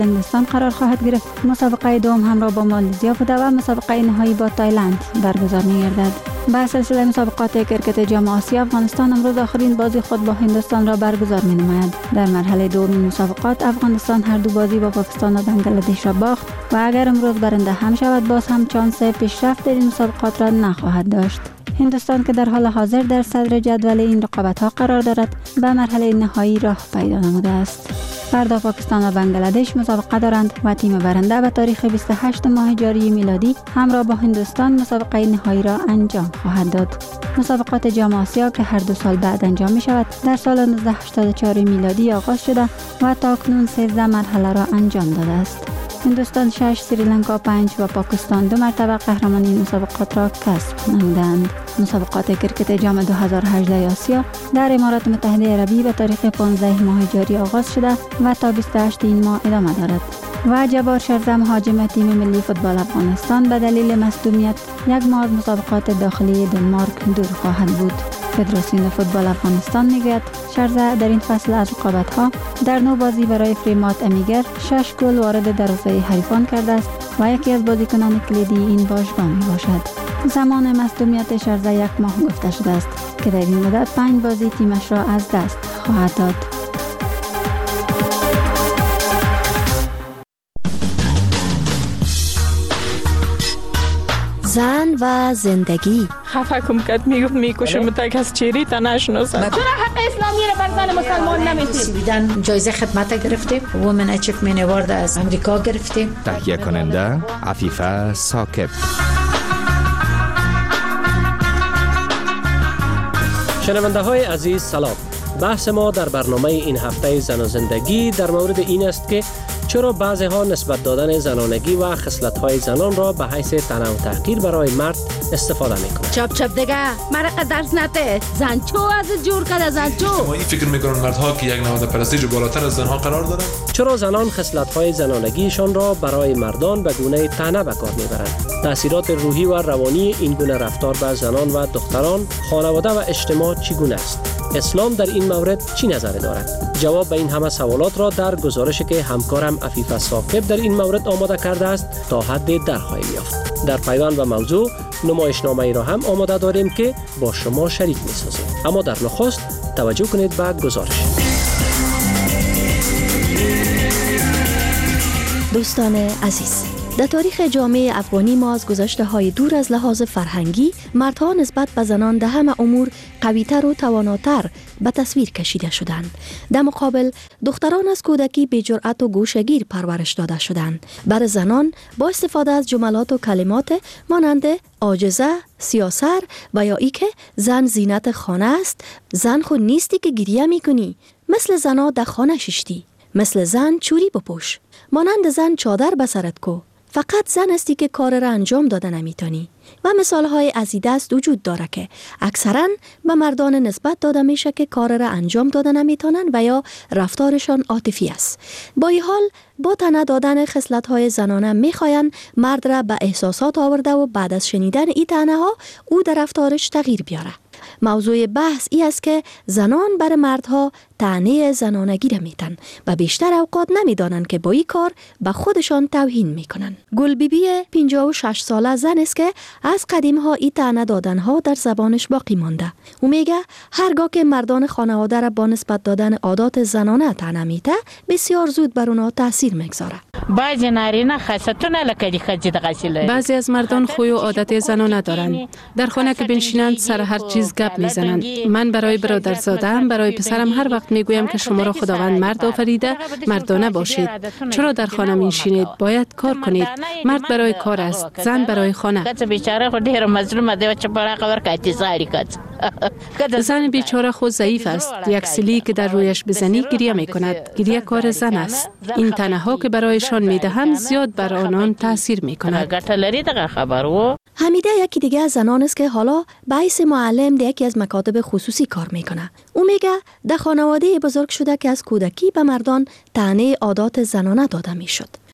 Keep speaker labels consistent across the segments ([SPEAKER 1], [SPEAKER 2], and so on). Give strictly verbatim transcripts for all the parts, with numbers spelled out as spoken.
[SPEAKER 1] هندوستان قرار خواهد گرفت. مسابقه دوم همراه با مالزیا بوده و مسابقه نهایی با تایلند برگزار می‌گردد. به سلسله مسابقات کرکت جام آسیا، افغانستان امروز آخرین بازی خود با هندوستان را برگزار می‌نماید. در مرحله دوم مسابقات افغانستان هر دو بازی با پاکستان و بنگلادش را باخت و اگر امروز برنده هم شود باز هم چانس پیشرفت در این مسابقات را نخواهد داشت. هندوستان که در حال حاضر در صدر جدول این رقابت‌ها قرار دارد، به مرحله نهایی راه پیدا نموده است. فردا پاکستان و بنگلادش مسابقه دارند و تیم برنده به تاریخ بیست و هشتم ماه جاری میلادی همراه با هندوستان مسابقه نهایی را انجام خواهد داد. مسابقات جام آسیا که هر دو سال بعد انجام می شود در سال نوزده هشتاد و چهار میلادی آغاز شده و تا اکنون سیزده مرحله را انجام داده است. هندوستان شش، سریلانکا پنج و پاکستان دو مرتبه قهرمانی این مسابقات را کسب نمودند. مسابقات کرکت جام دو هزار و هجده آسیا در امارات متحده عربی به تاریخ پانزده ماه جاری آغاز شده و تا بیست و هشت این ماه ادامه دارد. و جبار شرزه مهاجم تیم ملی فوتبال افغانستان به دلیل مصدومیت یک ماه از مسابقات داخلی دنمارک دور خواهد بود. فدراسیون فوتبال افغانستان میگوید شرزه در این فصل از رقابت‌ها در نو بازی برای فریمات امیگر شش گل وارد دروازه حریفان کرده است و یکی از بازیکنان کلیدی این باشگاه میباشد. زمان مصدومیت شرزه یک ماه گفته شده است که در این مدت پنج بازی تیمش را از دست خواهد داد.
[SPEAKER 2] زن و زندگی.
[SPEAKER 3] خفه کم کد میگفت میکشم تا از چیری تا نشناسم.
[SPEAKER 4] چرا حق اسلامی را بر زن مسلمان نمیدید؟
[SPEAKER 5] سویدن جایزه خدمت گرفتیم، وومن اچیومنت اوارد از امریکا گرفتیم.
[SPEAKER 6] تهیه کننده عفیفه ثاقب.
[SPEAKER 7] شنونده های عزیز سلام. بحث ما در برنامه این هفته زن و زندگی در مورد این است که چرا بعضی ها نسبت دادن زنانگی و خصلت های زنان را به حیث طعنه و تحقیر برای مرد استفاده میکنند.
[SPEAKER 4] چپ چپ دیگه مرق درس نته. زن چو از جور کرده زن چو.
[SPEAKER 8] ما این فکر میکنن مردها که یک نهاد پرستیژ بالاتر از زنها قرار دارند.
[SPEAKER 7] چرا زنان خصلت های زنانگیشان را برای مردان به گونه طعنه به کار میبرند؟ تاثیرات روحی و روانی این گونه رفتار به زنان و دختران، خانواده و اجتماع چگونه است؟ اسلام در این مورد چی نظر دارد؟ جواب به این همه سوالات را در گزارشی که همکارم عفیفه ثاقب در این مورد آماده کرده است تا حد در خواهیم یافت. در پیوند و موضوع نمایشنامه ای را هم آماده داریم که با شما شریک می‌سازیم. اما در نخست توجه کنید به گزارش.
[SPEAKER 2] دوستان عزیز، در تاریخ جامعه افغانی ما از گذشته های دور از لحاظ فرهنگی مردها نسبت به زنان در همه امور قوی‌تر و تواناتر به تصویر کشیده شدند. در مقابل دختران از کودکی به جرأت و گوشه‌گیر پرورش داده شدند. برای زنان با استفاده از جملات و کلمات مانند عاجزه، سیاسر و یا ای که زن زینت خانه است، زن خود نیستی که گریه میکنی، مثل زنا در خانه ششتی، مثل زن چوری بپوش، مانند زن چادر به سرت کو، فقط زن استی که کار را انجام داده نمیتونی. و مثال های از این دست وجود داره که اکثرا به مردان نسبت داده میشه که کار را انجام داده نمیتونن و یا رفتارشان عاطفی است. با این حال با طعنه دادن خصلت های زنانه میخواین مرد را به احساسات آورده و بعد از شنیدن این طعنه ها او در رفتارش تغییر بیاره. موضوع بحث ای است که زنان بر مردها طعنه زنانگی را میتن و بیشتر اوقات نمیدانند که با این کار به خودشان توهین میکنن. گل بی بی پنجاه و شش ساله زن است که از قدیم ها این طعنه دادن ها در زبانش باقی مانده. او میگه هرگاه که مردان خانواده را با نسبت دادن عادات زنانه طعنه میته، بسیار زود بر اونها تاثیر میگذاره.
[SPEAKER 9] بعضی نارینه خاصتونه لکه خجی دغسیله.
[SPEAKER 10] بعضی از مردان خوی و عادت زنانه دارند. در خانه که بنشینند سر هر چیز گپ میزنند. من برای برادرزاده‌ام، برای پسرم هر وقت میگویم که شما را خداوند مرد آفریده، مردانه باشید. چرا در خانه میشینید؟ باید کار کنید. مرد برای کار است، زن برای خانه.
[SPEAKER 9] بیچاره خود ډیر مظلومه دی چې برا خبر کاتی زاری کات.
[SPEAKER 10] زن بیچاره خود ضعیف است. یک سیلی که در رویش بزنی گریه میکند. گریه کار زن است. این طعنه ها که برایشان میدهم زیاد بر آنان تاثیر میکند.
[SPEAKER 9] ګټه لري دغه خبرو.
[SPEAKER 2] حمیده یکی دیگه از زنان است که حالا به حیث معلم در یکی از مکاتب خصوصی کار میکنه. او میگه در خانواده بزرگ شده که از کودکی به مردان طعنه عادات زنانه داده میشد.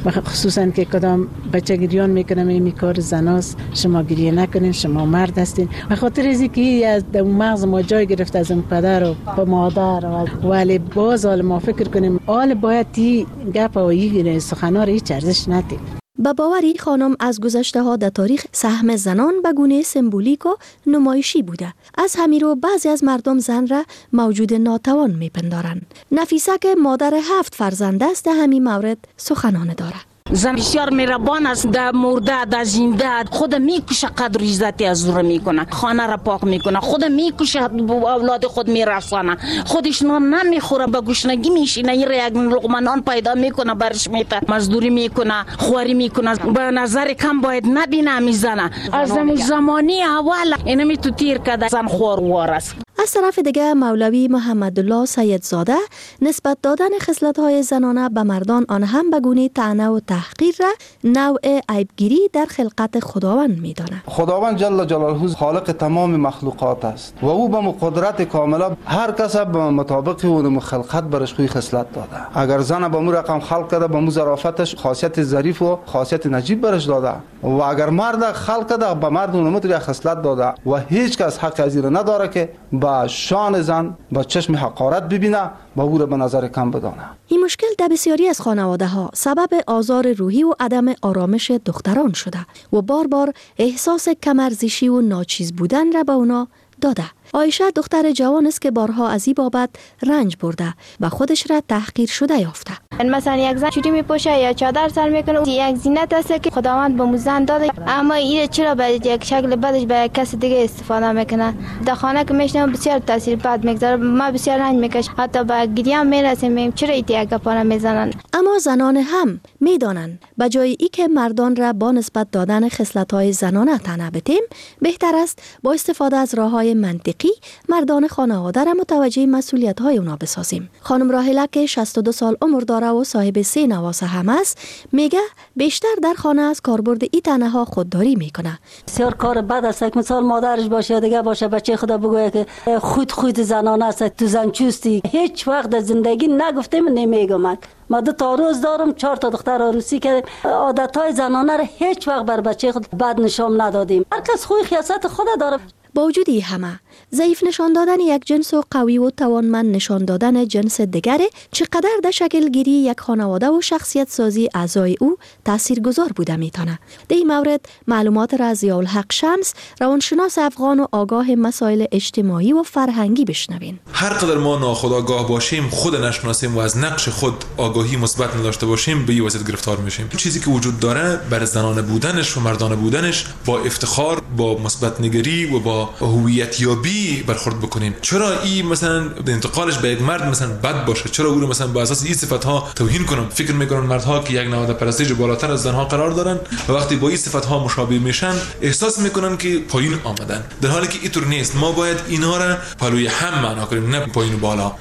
[SPEAKER 11] خصوصا که کدام بچه گریان میکنه می کار زناست، شما گریه نکنین، شما مرد هستین. به خاطر از اینکه از مغز ما جای گرفت از اون پدر و مادر، ولی باز حال ما فکر کنیم حال باید تی گپ و این سخنان رو هیچ ارزش ندیم.
[SPEAKER 2] با باوری خانم از گذشته ها در تاریخ سهم زنان به گونه سمبولیک و نمایشی بوده. از همیرو بعضی از مردم زن را موجود ناتوان میپندارند. نفیسه که مادر هفت فرزند است در همین مورد سخنان داره.
[SPEAKER 4] زن بسیار مهربان است، در مرده در زنده خود میکشه، قدر و عزت از او میکنه، خانه را پاک میکنه، خود میکشه، اولاد خود میرسانه، خودش نان نمیخوره، به گشنگی میشینه، این یک لقمه نان پیدا میکنه برش میته، مزدوری میکنه، خواری میکنه. به نظر کم باید نبینه میزنه. از زمانی اول اینمی تو تیر کده زن خوار وار است.
[SPEAKER 2] از طرف دیگه مولوی محمدالله سیدزاده نسبت دادن خصلت‌های زنانه به مردان آن هم به گونه طعنه و تحقیر را نوع عیبگیری در خلقت خداوند می‌داند.
[SPEAKER 12] خداوند جل جلاله خالق تمام مخلوقات است و او به قدرت کامله هر کس به مطابق اون خلقت برش خوی خصلت داده. اگر زن به مو رقم خلق کرده به مو ظرافتش خاصیت ظریف و خاصیت نجیب برش داده و اگر مرد خلق کرده به مرد اون متری خصلت داده و هیچ کس حق از این نداره که با شان زن با چشم حقارت ببینه و او را به نظر کم بدانه.
[SPEAKER 2] این مشکل در بسیاری از خانواده ها سبب آزار روحی و عدم آرامش دختران شده و بار بار احساس کمارزشی و ناچیز بودن را به اونا داده. عایشه دختر جوان است که بارها از این بابت رنج برده و خودش را تحقیر شده یافته.
[SPEAKER 13] مثلا یک زن چوری میپوشه یا چادر سر میکنه، یک زینت است که خداوند به زن داده، اما این چرا به یک شکل بدش به کس دیگه استفاده میکنه. در خانه که میشنم بسیار تاثیر بد میگذاره، ما بسیار رنج میکش، حتی به گریه میرسیم چرا این یک گپا میزنن.
[SPEAKER 2] اما زنان هم میدانند به جای ای که مردان را با نسبت دادن خصلت‌های زنانه طعنه بتیم، بهتر است با استفاده از راه‌های منطقی مردان خانواده را متوجه مسئولیت‌های اونا بسازیم. خانم راهله که شصت و دو سال عمر داره و صاحب سه نواسه هم است، میگه بیشتر در خانه از کاربرد این طعنه ها خودداری میکنه.
[SPEAKER 14] بسیار کار بد است که مثال مادرش باشه دیگه باشه بچه خدا بگویه که خود خود زنانه است، تو زنچوستی. هیچ وقت در زندگی نگفتم نمیگم. ما دو تا روز دارم، چهار تا دختر عروسی که عادت‌های زنانه را هیچ وقت بر بچه خود بد نشان ندادیم. هر کس خوی خیاست خود داره.
[SPEAKER 2] با وجود این همه ضعیف نشان دادن یک جنس و قوی و توانمند نشان دادن جنس دیگری چقدر در شکل گیری یک خانواده و شخصیت سازی اعضای او تاثیرگذار بوده میتونه. در این مورد معلومات را از ضیاءالحق شمس، روانشناس افغان و آگاه مسائل اجتماعی و فرهنگی بشنوین.
[SPEAKER 8] هر قدر ما ناخودآگاه باشیم، خود نشناسیم و از نقش خود آگاهی مثبت نداشته باشیم، به این وضعیت گرفتار میشیم. چیزی که وجود داره بر زنانه بودنش و مردانه بودنش با افتخار، با مثبت نگری و با هویت یابی برخورد بکنیم. چرا این مثلا انتقالش به یک مرد مثلا بد باشه؟ چرا او رو مثلا با اساس این صفات ها توهین کنم؟ فکر میکنن مردها که یک نهاد پرستش بالاتر از زنها قرار دارن و وقتی با این صفات ها مشابه میشن احساس میکنن که پایین آمدن، در حالی که اینطور نیست. ما باید اینا را پلوی هم معنا کنیم، نه پایین و بالا.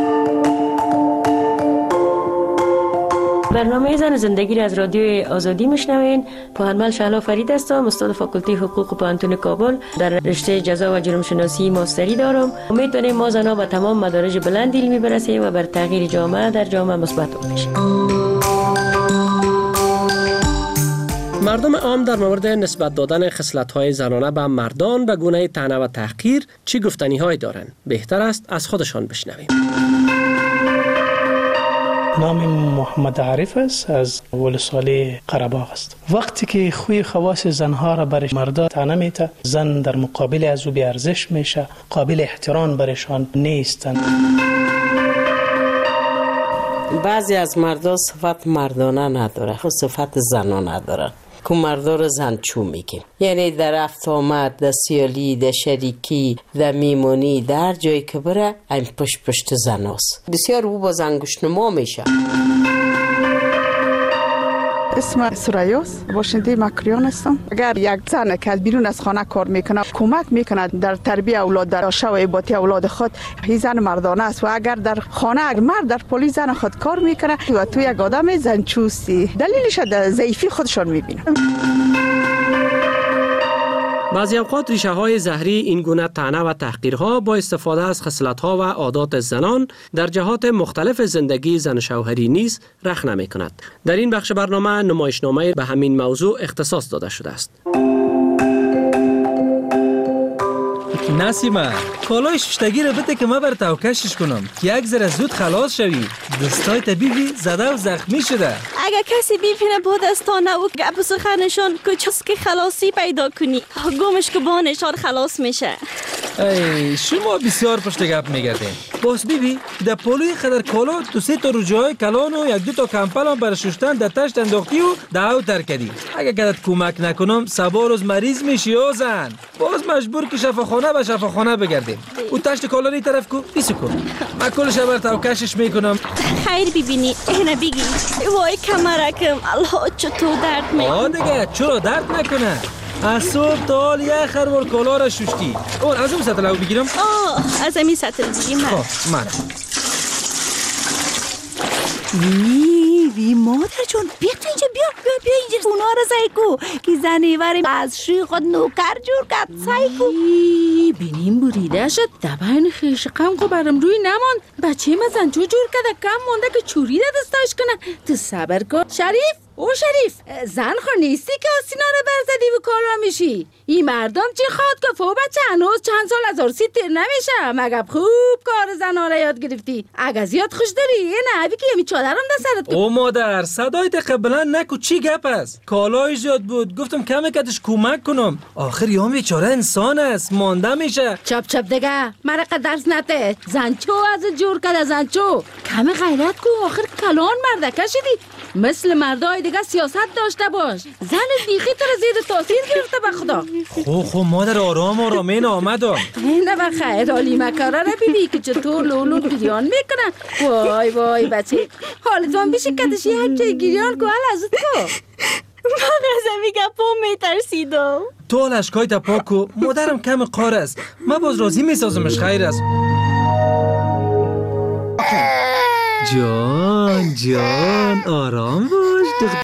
[SPEAKER 15] برنامه زن زندگی را از رادیو آزادی میشنوین. پوهنمند شهلا فرید هستم، استاد فاکولته حقوق پوهنتون کابل، در رشته جزا و جرم شناسی ماستری دارم. امید داریم ما زنها به تمام مدارج بلند علمی برسیم و بر تغییر جامعه در جامعه مثبت باشیم.
[SPEAKER 7] مردم عام در مورد نسبت دادن خصلت‌های زنانه به مردان به گونه طعنه و تحقیر چی گفتنی‌هایی دارند؟ بهتر است از خودشان بشنویم.
[SPEAKER 16] نام محمد عارف است، از ولسوالی قره‌باغ است. وقتی که خوی خواص زنها را بر مردا طعنه میته، زن در مقابل از او بی ارزش میشه، قابل احترام برشان نیستند.
[SPEAKER 17] بعضی از مردا صفت مردانه نداره، خود صفت زنانه نداره که مردا رو زنچو میگیم. یعنی در رفت آمد، در سیالی، در شریکی، در میمونی، در جایی که بره این پشت پشت زناست. بسیار او با زنگوش نما میشه.
[SPEAKER 18] اسم سرایاس، باشنده مکریان هستم. اگر یک زن که از بیرون از خانه کار میکنه کمک میکنه در تربیت اولاد، در آشو و عبادت اولاد خود، این زن مردانه است. و اگر در خانه اگر مرد در پلیس زن خود کار میکنه و تو یک آدم زنچوستی، دلیلش در ضعیفی خودشون میبینه.
[SPEAKER 7] بعضی اوقات ریشه های زهری این گونه طعنه و تحقیرها با استفاده از خصلت‌ها و عادات زنان در جهات مختلف زندگی زن شوهری نیز رخ نمی کند. در این بخش برنامه نمایشنامه به همین موضوع اختصاص داده شده است.
[SPEAKER 19] نسیمه کالای ششتگی رو بده که ما بر توکشش کنم که یک ذره زود خلاص شوی. دستای طبیبی زده و زخمی شده.
[SPEAKER 20] اگر کسی ببینه با دستانه و گپ و سخنشان کجاست که خلاصی پیدا کنی گمش که با نشان خلاص میشه.
[SPEAKER 19] ای شما بسیار پشت گپ میگردین. باز بیبی در پولوی خدر کالا تو سه تا روجای کلان و یک دو تا کمپل هم برای ششتن در تشت انداختی و دعو تر کردی. اگر کدت کمک نکنم سبا روز مریض میشی و زن باز مجبور که شفاخانه به شفاخانه بگردیم. او تشت کالا ری طرف کو بیسو کن من کلش بر توکشش میکنم.
[SPEAKER 20] خیر ببینی اینه بگی وای کمرکم الله چطور درد میکنه.
[SPEAKER 19] آه دیگه چرا درد نکنه. از صبح تا حال یه خروار کالا را شوشتی. اون از اون سطل او بگیرم؟
[SPEAKER 20] آه از این سطل بگیرم.
[SPEAKER 19] خب من
[SPEAKER 20] وی وی مادر جون بیا تو اینجا بیا بیا بیا اینجا اونا رو سایکو که زنیوری از شوی خود نوکر جور کرد سایکو.
[SPEAKER 4] بینیم بریده شد دباین خیش قم کو برم روی نمان بچه مزن چو جور کرده کم مونده که چوری ده دستاش کنه. تو صبر کن شریف. او شریف زن خور نیستی که آسینا رو برزدی و کار را میشی. این مردم چی خواد که فو بچه هنوز چند سال از عرصی تیر نمیشه مگه خوب کار زن را یاد گرفتی. اگه زیاد خوش داری یه نهبی که یمی چادرم ده سرت.
[SPEAKER 19] او مادر صدایت قبلا نکو چی گپ است. کالای زیاد بود گفتم کمی کدش کمک کنم. آخر یام بیچاره انسان است مانده میشه.
[SPEAKER 4] چپ چپ دیگه مرقه درس نته. زنچو از جور کده زنچو کمی غیرت کو آخر کلان مرده کشیدی. مثل مردای دیگه سیاست داشته باش. زن دیخی تو رو زیر تاثیر گرفته به خدا.
[SPEAKER 19] خو خو مادر آرام آرامین آمدم.
[SPEAKER 4] نه بخیر حالی مکاره رو بیبی که چطور لولو گریان میکنن. وای وای بچه حالتون بیشه کدش یه هکچه گریان که حال ازت کو.
[SPEAKER 20] من از امی گپا میترسیدم.
[SPEAKER 19] تو حال اشکای تا پاکو مادرم کم قار است. من باز راضی میسازمش خیر است. جان جان آرام باش.